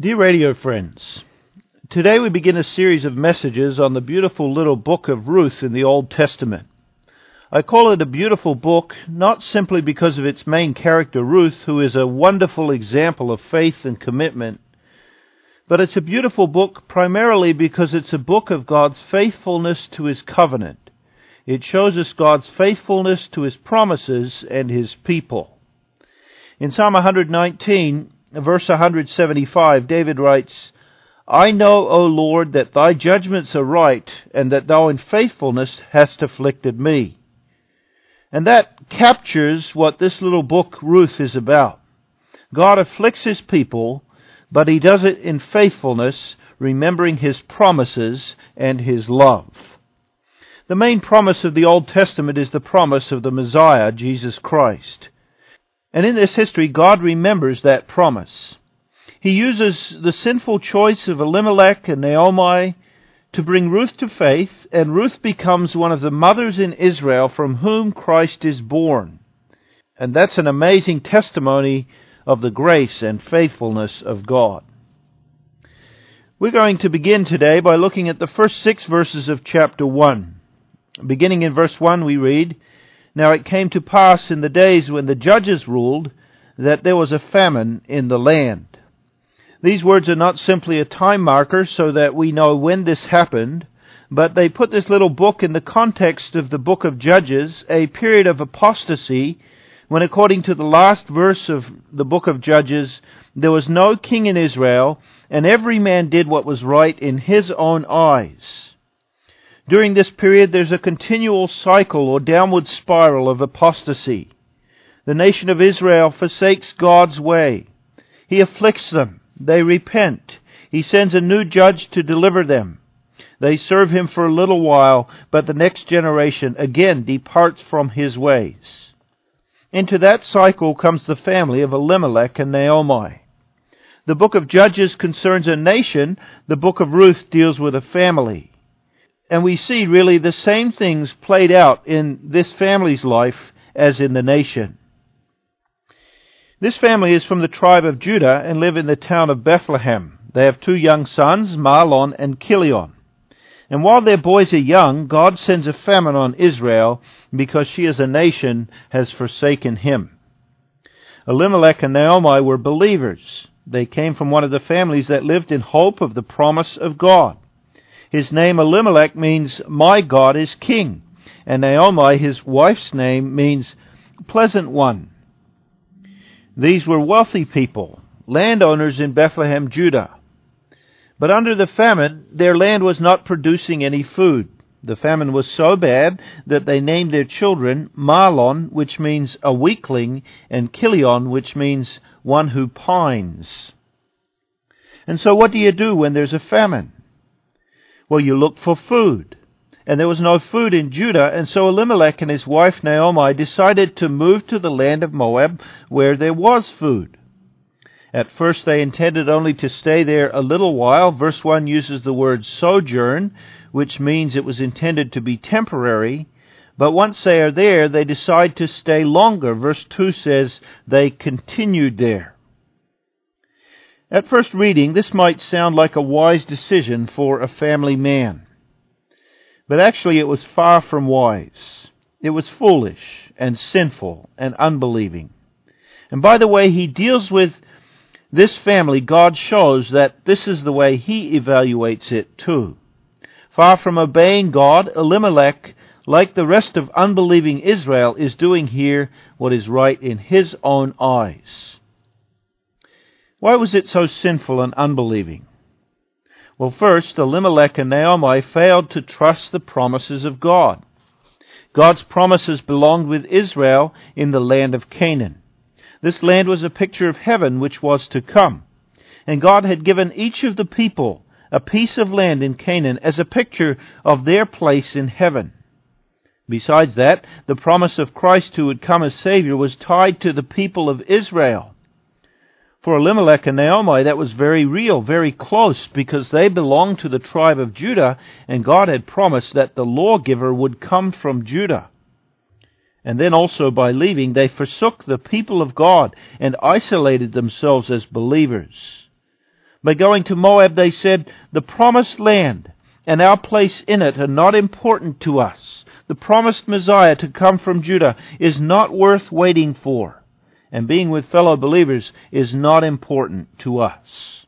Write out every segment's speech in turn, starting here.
Dear radio friends, today we begin a series of messages on the beautiful little book of Ruth in the Old Testament. I call it a beautiful book not simply because of its main character Ruth, who is a wonderful example of faith and commitment, but it's a beautiful book primarily because it's a book of God's faithfulness to His covenant. It shows us God's faithfulness to His promises and His people. In Psalm 119, verse 175, David writes, I know, O Lord, that thy judgments are right, and that thou in faithfulness hast afflicted me. And that captures what this little book, Ruth, is about. God afflicts His people, but He does it in faithfulness, remembering His promises and His love. The main promise of the Old Testament is the promise of the Messiah, Jesus Christ. And in this history, God remembers that promise. He uses the sinful choice of Elimelech and Naomi to bring Ruth to faith, and Ruth becomes one of the mothers in Israel from whom Christ is born. And that's an amazing testimony of the grace and faithfulness of God. We're going to begin today by looking at the first 6 verses of chapter 1. Beginning in verse 1, we read, Now it came to pass in the days when the judges ruled that there was a famine in the land. These words are not simply a time marker so that we know when this happened, but they put this little book in the context of the book of Judges, a period of apostasy, when according to the last verse of the book of Judges, there was no king in Israel, and every man did what was right in his own eyes. During this period, there's a continual cycle or downward spiral of apostasy. The nation of Israel forsakes God's way. He afflicts them. They repent. He sends a new judge to deliver them. They serve Him for a little while, but the next generation again departs from His ways. Into that cycle comes the family of Elimelech and Naomi. The book of Judges concerns a nation. The book of Ruth deals with a family. And we see really the same things played out in this family's life as in the nation. This family is from the tribe of Judah and live in the town of Bethlehem. They have 2 young sons, Mahlon and Chilion. And while their boys are young, God sends a famine on Israel because she as a nation has forsaken Him. Elimelech and Naomi were believers. They came from one of the families that lived in hope of the promise of God. His name Elimelech means, my God is king. And Naomi, his wife's name, means pleasant one. These were wealthy people, landowners in Bethlehem, Judah. But under the famine, their land was not producing any food. The famine was so bad that they named their children Mahlon, which means a weakling, and Chilion, which means one who pines. And so what do you do when there's a famine? Well, you look for food. And there was no food in Judah, and so Elimelech and his wife Naomi decided to move to the land of Moab where there was food. At first they intended only to stay there a little while. Verse 1 uses the word sojourn, which means it was intended to be temporary. But once they are there, they decide to stay longer. Verse 2 says they continued there. At first reading, this might sound like a wise decision for a family man. But actually it was far from wise. It was foolish and sinful and unbelieving. And by the way he deals with this family, God shows that this is the way He evaluates it too. Far from obeying God, Elimelech, like the rest of unbelieving Israel, is doing here what is right in his own eyes. Why was it so sinful and unbelieving? Well, first, Elimelech and Naomi failed to trust the promises of God. God's promises belonged with Israel in the land of Canaan. This land was a picture of heaven which was to come. And God had given each of the people a piece of land in Canaan as a picture of their place in heaven. Besides that, the promise of Christ who would come as Savior was tied to the people of Israel. For Elimelech and Naomi, that was very real, very close, because they belonged to the tribe of Judah, and God had promised that the lawgiver would come from Judah. And then also by leaving, they forsook the people of God and isolated themselves as believers. By going to Moab, they said, the promised land and our place in it are not important to us. The promised Messiah to come from Judah is not worth waiting for, and being with fellow believers is not important to us.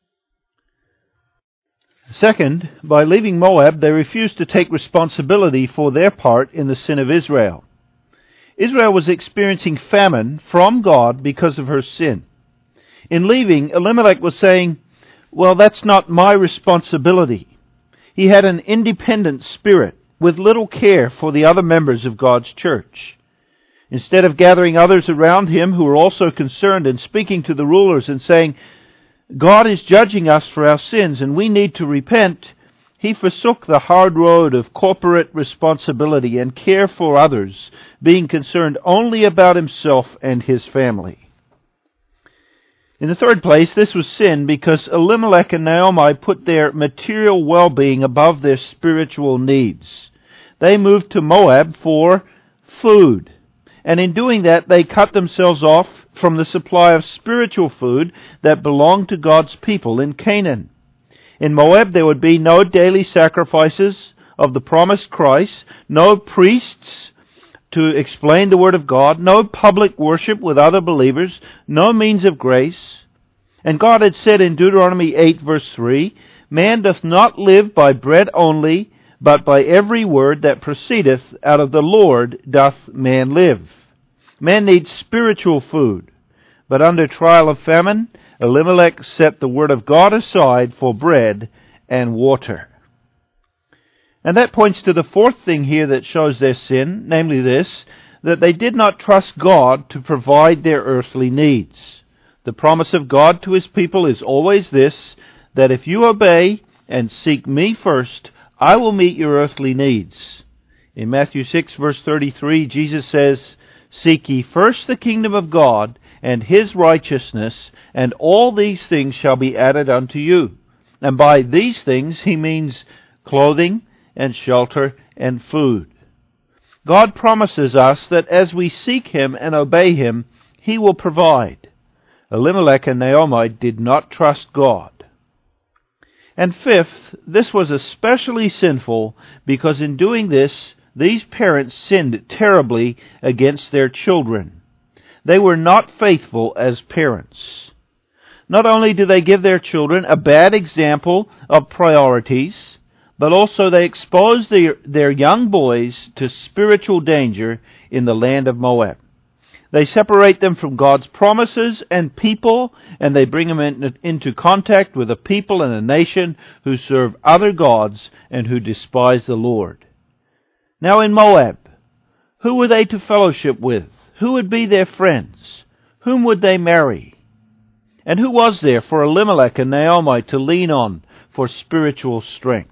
Second, by leaving Moab, they refused to take responsibility for their part in the sin of Israel. Israel was experiencing famine from God because of her sin. In leaving, Elimelech was saying, well, that's not my responsibility. He had an independent spirit with little care for the other members of God's church. Instead of gathering others around him who were also concerned and speaking to the rulers and saying, God is judging us for our sins and we need to repent, he forsook the hard road of corporate responsibility and care for others, being concerned only about himself and his family. In the third place, this was sin because Elimelech and Naomi put their material well-being above their spiritual needs. They moved to Moab for food, and in doing that, they cut themselves off from the supply of spiritual food that belonged to God's people in Canaan. In Moab, there would be no daily sacrifices of the promised Christ, no priests to explain the Word of God, no public worship with other believers, no means of grace. And God had said in Deuteronomy 8 verse 3, man doth not live by bread only, but by every word that proceedeth out of the Lord doth man live. Man needs spiritual food, but under trial of famine, Elimelech set the Word of God aside for bread and water. And that points to the fourth thing here that shows their sin, namely this, that they did not trust God to provide their earthly needs. The promise of God to His people is always this, that if you obey and seek me first, I will meet your earthly needs. In Matthew 6 verse 33, Jesus says, seek ye first the kingdom of God and His righteousness, and all these things shall be added unto you. And by these things He means clothing and shelter and food. God promises us that as we seek Him and obey Him, He will provide. Elimelech and Naomi did not trust God. And fifth, this was especially sinful because in doing this, these parents sinned terribly against their children. They were not faithful as parents. Not only do they give their children a bad example of priorities, but also they expose their young boys to spiritual danger in the land of Moab. They separate them from God's promises and people, and they bring them into contact with a people and a nation who serve other gods and who despise the Lord. Now in Moab, who were they to fellowship with? Who would be their friends? Whom would they marry? And who was there for Elimelech and Naomi to lean on for spiritual strength?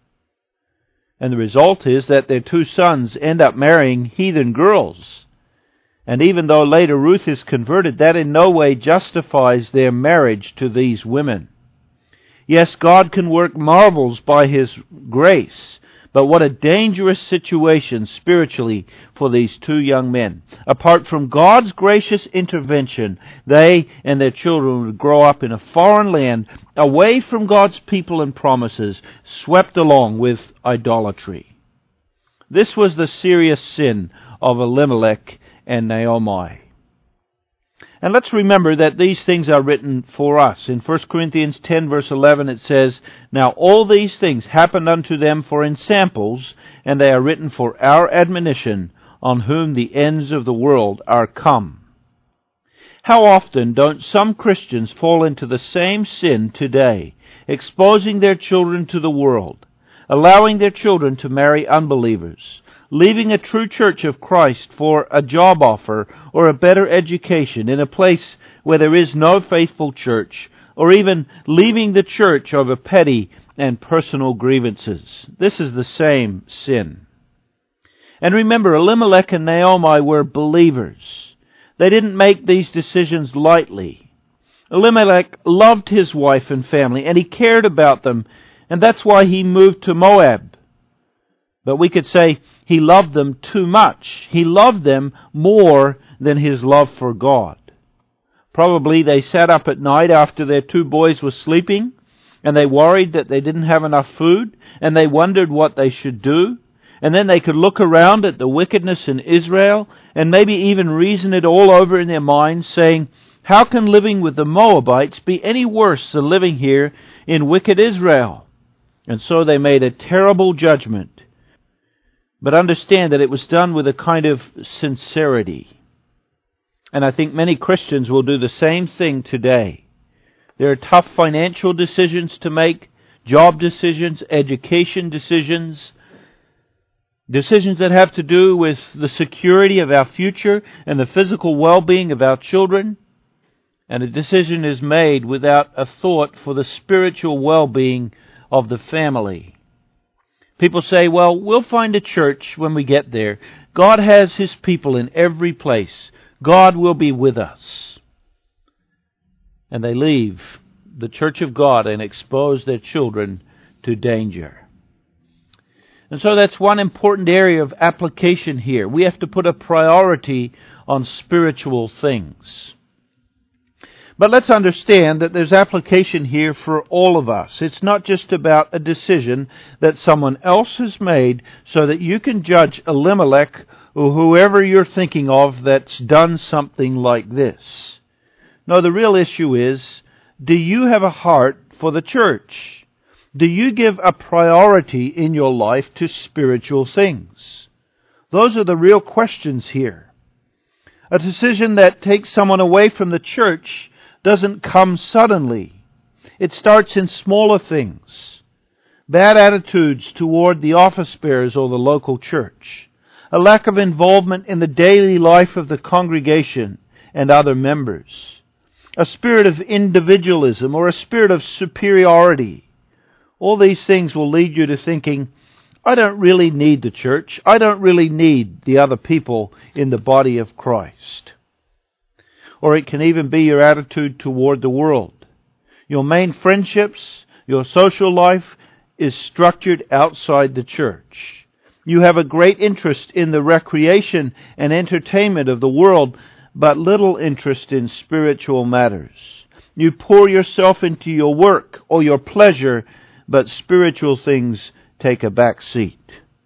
And the result is that their two sons end up marrying heathen girls. And even though later Ruth is converted, that in no way justifies their marriage to these women. Yes, God can work marvels by His grace, but what a dangerous situation spiritually for these two young men. Apart from God's gracious intervention, they and their children would grow up in a foreign land, away from God's people and promises, swept along with idolatry. This was the serious sin of Elimelech and Naomi. And let's remember that these things are written for us. In 1 Corinthians 10 verse 11 it says, now all these things happened unto them for ensamples, and they are written for our admonition, on whom the ends of the world are come. How often don't some Christians fall into the same sin today, exposing their children to the world, allowing their children to marry unbelievers, leaving a true church of Christ for a job offer or a better education in a place where there is no faithful church, or even leaving the church over petty and personal grievances. This is the same sin. And remember, Elimelech and Naomi were believers. They didn't make these decisions lightly. Elimelech loved his wife and family, and he cared about them, and that's why he moved to Moab. But we could say he loved them too much. He loved them more than his love for God. Probably they sat up at night after their 2 boys were sleeping, and they worried that they didn't have enough food, and they wondered what they should do. And then they could look around at the wickedness in Israel, and maybe even reason it all over in their minds, saying, how can living with the Moabites be any worse than living here in wicked Israel? And so they made a terrible judgment. But understand that it was done with a kind of sincerity. And I think many Christians will do the same thing today. There are tough financial decisions to make, job decisions, education decisions, decisions that have to do with the security of our future and the physical well-being of our children. And a decision is made without a thought for the spiritual well-being of the family. People say, well, we'll find a church when we get there. God has His people in every place. God will be with us. And they leave the church of God and expose their children to danger. And so that's one important area of application here. We have to put a priority on spiritual things. But let's understand that there's application here for all of us. It's not just about a decision that someone else has made so that you can judge Elimelech or whoever you're thinking of that's done something like this. No, the real issue is, do you have a heart for the church? Do you give a priority in your life to spiritual things? Those are the real questions here. A decision that takes someone away from the church doesn't come suddenly. It starts in smaller things. Bad attitudes toward the office bearers or the local church. A lack of involvement in the daily life of the congregation and other members. A spirit of individualism or a spirit of superiority. All these things will lead you to thinking, I don't really need the church. I don't really need the other people in the body of Christ. Or it can even be your attitude toward the world. Your main friendships, your social life is structured outside the church. You have a great interest in the recreation and entertainment of the world, but little interest in spiritual matters. You pour yourself into your work or your pleasure, but spiritual things take a back seat.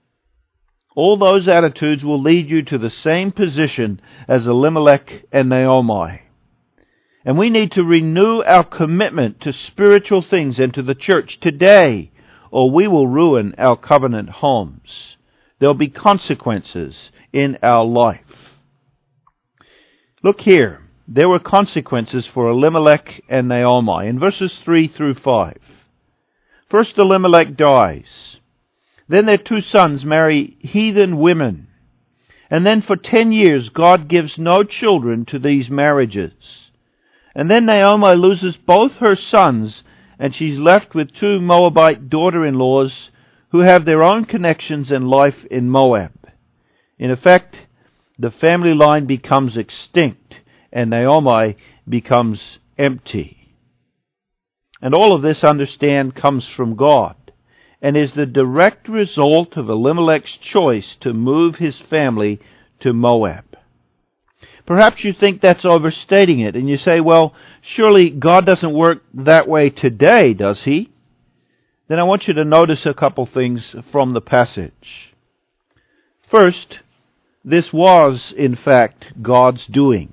All those attitudes will lead you to the same position as Elimelech and Naomi. And we need to renew our commitment to spiritual things and to the church today, or we will ruin our covenant homes. There'll be consequences in our life. Look here. There were consequences for Elimelech and Naomi in verses 3 through 5. First, Elimelech dies. Then their 2 sons marry heathen women. And then for 10 years, God gives no children to these marriages. And then Naomi loses both her sons, and she's left with 2 Moabite daughter-in-laws who have their own connections and life in Moab. In effect, the family line becomes extinct, and Naomi becomes empty. And all of this, understand, comes from God, and is the direct result of Elimelech's choice to move his family to Moab. Perhaps you think that's overstating it, and you say, well, surely God doesn't work that way today, does He? Then I want you to notice a couple things from the passage. First, this was, in fact, God's doing.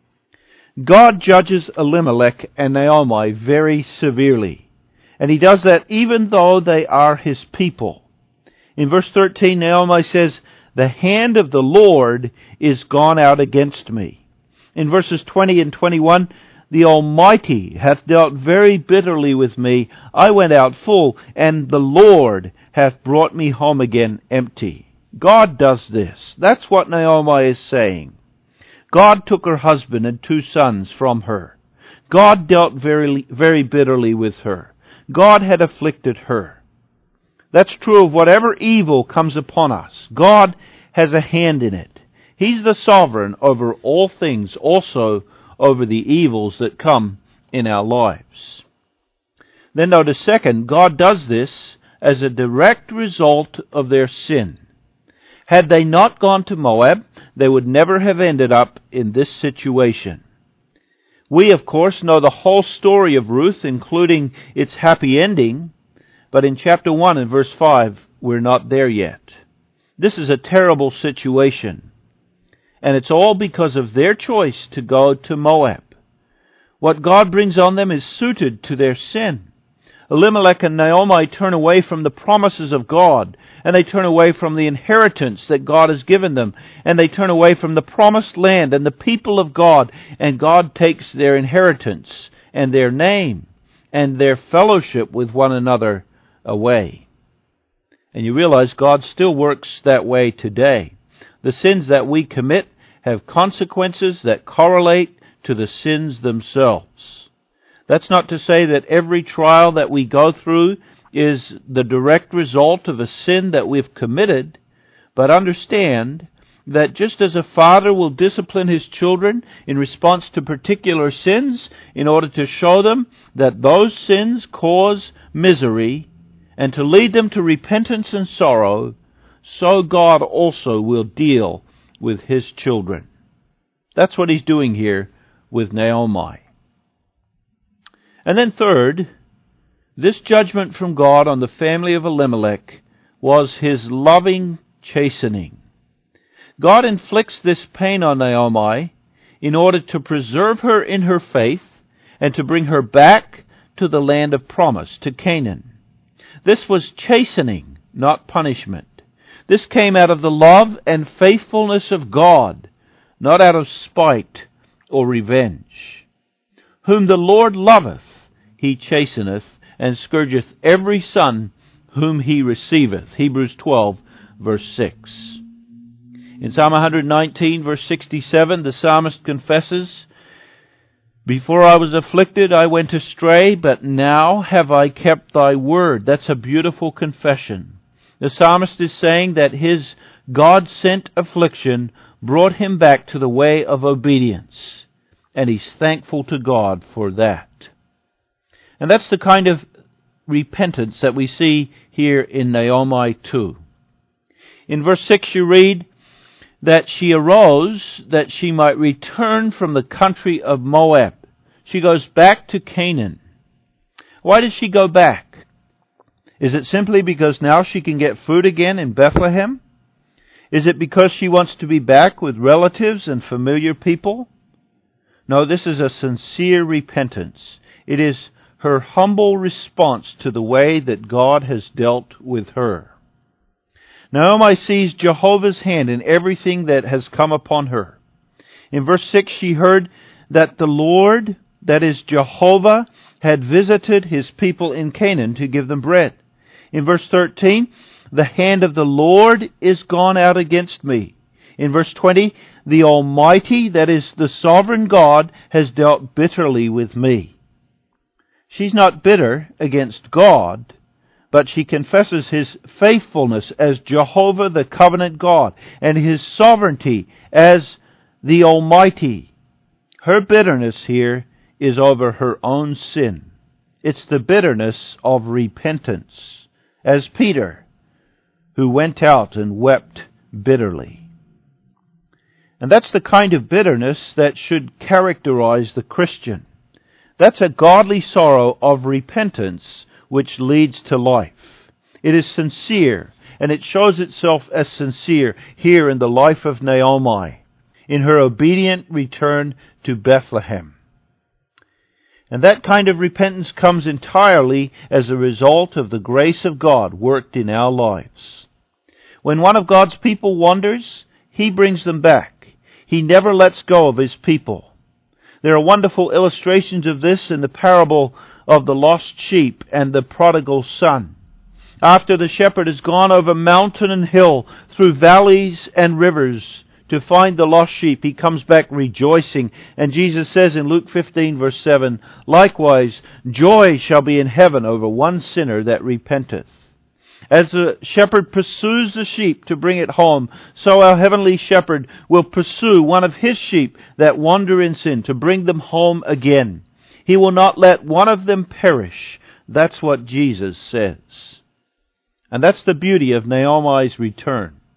God judges Elimelech and Naomi very severely. And He does that even though they are His people. In verse 13, Naomi says, the hand of the Lord is gone out against me. In verses 20 and 21, the Almighty hath dealt very bitterly with me. I went out full, and the Lord hath brought me home again empty. God does this. That's what Naomi is saying. God took her husband and 2 sons from her. God dealt very, very bitterly with her. God had afflicted her. That's true of whatever evil comes upon us. God has a hand in it. He's the sovereign over all things, also over the evils that come in our lives. Then notice second, God does this as a direct result of their sin. Had they not gone to Moab, they would never have ended up in this situation. We, of course, know the whole story of Ruth, including its happy ending, but in chapter 1 and verse 5, we're not there yet. This is a terrible situation, and it's all because of their choice to go to Moab. What God brings on them is suited to their sin. Elimelech and Naomi turn away from the promises of God, and they turn away from the inheritance that God has given them, and they turn away from the promised land and the people of God, and God takes their inheritance and their name and their fellowship with one another away. And you realize God still works that way today. The sins that we commit have consequences that correlate to the sins themselves. That's not to say that every trial that we go through is the direct result of a sin that we've committed, but understand that just as a father will discipline his children in response to particular sins in order to show them that those sins cause misery and to lead them to repentance and sorrow, so God also will deal with His children. That's what He's doing here with Naomi. And then third, this judgment from God on the family of Elimelech was His loving chastening. God inflicts this pain on Naomi in order to preserve her in her faith and to bring her back to the land of promise, to Canaan. This was chastening, not punishment. This came out of the love and faithfulness of God, not out of spite or revenge. Whom the Lord loveth, He chasteneth, and scourgeth every son whom He receiveth. Hebrews 12, verse 6. In Psalm 119, verse 67, the psalmist confesses, "Before I was afflicted, I went astray, but now have I kept Thy word." That's a beautiful confession. The psalmist is saying that his God-sent affliction brought him back to the way of obedience, and he's thankful to God for that. And that's the kind of repentance that we see here in Naomi too. In verse 6 you read that she arose that she might return from the country of Moab. She goes back to Canaan. Why does she go back? Is it simply because now she can get food again in Bethlehem? Is it because she wants to be back with relatives and familiar people? No, this is a sincere repentance. It is her humble response to the way that God has dealt with her. Naomi sees Jehovah's hand in everything that has come upon her. In verse 6 she heard that the Lord, that is Jehovah, had visited His people in Canaan to give them bread. In verse 13, the hand of the Lord is gone out against me. In verse 20, the Almighty, that is the sovereign God, has dealt bitterly with me. She's not bitter against God, but she confesses His faithfulness as Jehovah the covenant God and His sovereignty as the Almighty. Her bitterness here is over her own sin. It's the bitterness of repentance, as Peter, who went out and wept bitterly. And that's the kind of bitterness that should characterize the Christian. That's a godly sorrow of repentance which leads to life. It is sincere, and it shows itself as sincere here in the life of Naomi, in her obedient return to Bethlehem. And that kind of repentance comes entirely as a result of the grace of God worked in our lives. When one of God's people wanders, He brings them back. He never lets go of His people. There are wonderful illustrations of this in the parable of the lost sheep and the prodigal son. After the shepherd has gone over mountain and hill, through valleys and rivers to find the lost sheep, he comes back rejoicing. And Jesus says in Luke 15 verse 7, "Likewise, joy shall be in heaven over one sinner that repenteth." As the shepherd pursues the sheep to bring it home, so our heavenly shepherd will pursue one of His sheep that wander in sin to bring them home again. He will not let one of them perish. That's what Jesus says. And that's the beauty of Naomi's return.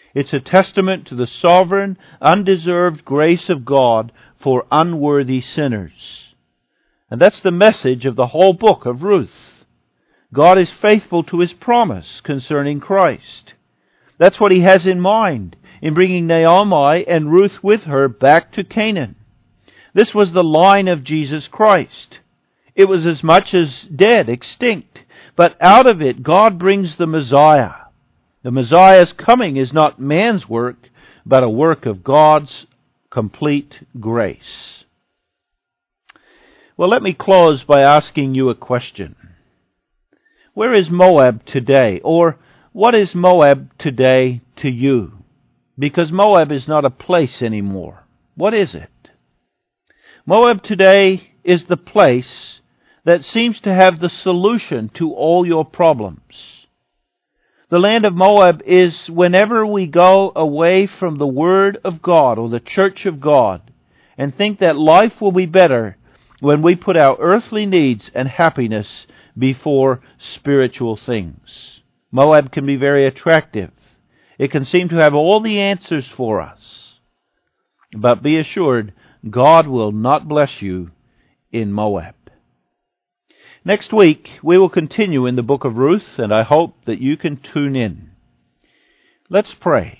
It's a testament to the sovereign, undeserved grace of God for unworthy sinners. And that's the message of the whole book of Ruth. God is faithful to His promise concerning Christ. That's what He has in mind in bringing Naomi and Ruth with her back to Canaan. This was the line of Jesus Christ. It was as much as dead, extinct. But out of it, God brings the Messiah. The Messiah's coming is not man's work, but a work of God's complete grace. Well, let me close by asking you a question. Where is Moab today? Or what is Moab today to you? Because Moab is not a place anymore. What is it? Moab today is the place that seems to have the solution to all your problems. The land of Moab is whenever we go away from the Word of God or the Church of God and think that life will be better when we put our earthly needs and happiness before spiritual things. Moab can be very attractive. It can seem to have all the answers for us. But be assured, God will not bless you in Moab. Next week, we will continue in the book of Ruth, and I hope that you can tune in. Let's pray.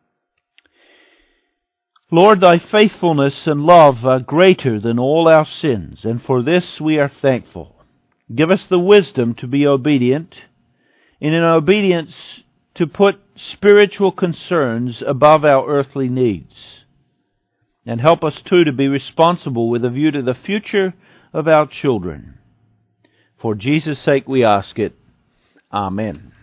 Lord, Thy faithfulness and love are greater than all our sins, and for this we are thankful. Give us the wisdom to be obedient, and in obedience to put spiritual concerns above our earthly needs. And help us too to be responsible with a view to the future of our children. For Jesus' sake we ask it. Amen.